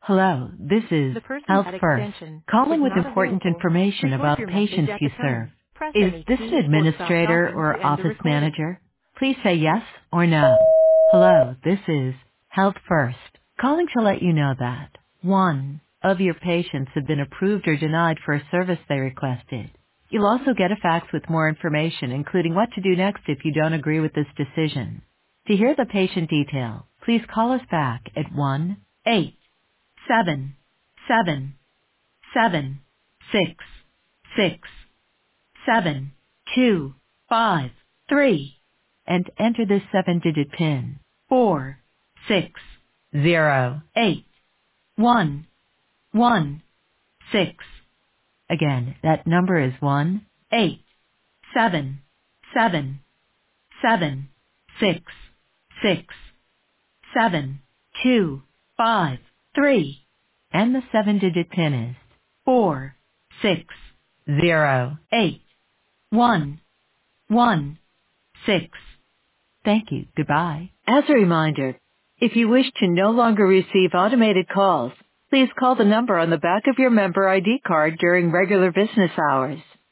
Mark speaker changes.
Speaker 1: Hello, this is
Speaker 2: The person
Speaker 1: Health
Speaker 2: at
Speaker 1: First,
Speaker 2: extension is
Speaker 1: calling with
Speaker 2: not
Speaker 1: important
Speaker 2: available.
Speaker 1: information
Speaker 2: Record
Speaker 1: about
Speaker 2: your message
Speaker 1: patients
Speaker 2: at
Speaker 1: you
Speaker 2: the
Speaker 1: serve.
Speaker 2: tone. Press
Speaker 1: Is
Speaker 2: any
Speaker 1: this an
Speaker 2: key or stop
Speaker 1: administrator
Speaker 2: talking
Speaker 1: or
Speaker 2: to end the
Speaker 1: office
Speaker 2: recording.
Speaker 1: manager? Please say yes or no. Hello, this is Health First, calling to let you know that 1 of your patients have been approved or denied for a service they requested. You'll also get a fax with more information, including what to do next if you don't agree with this decision. To hear the patient detail, please call us back at 1-877-666-7253 and enter this 7-digit PIN. 460811. Again, that number is 1-877-666-7253 and the 7-digit PIN is 460811. Thank you. Goodbye. As a reminder, if you wish to no longer receive automated calls, please call the number on the back of your member ID card during regular business hours.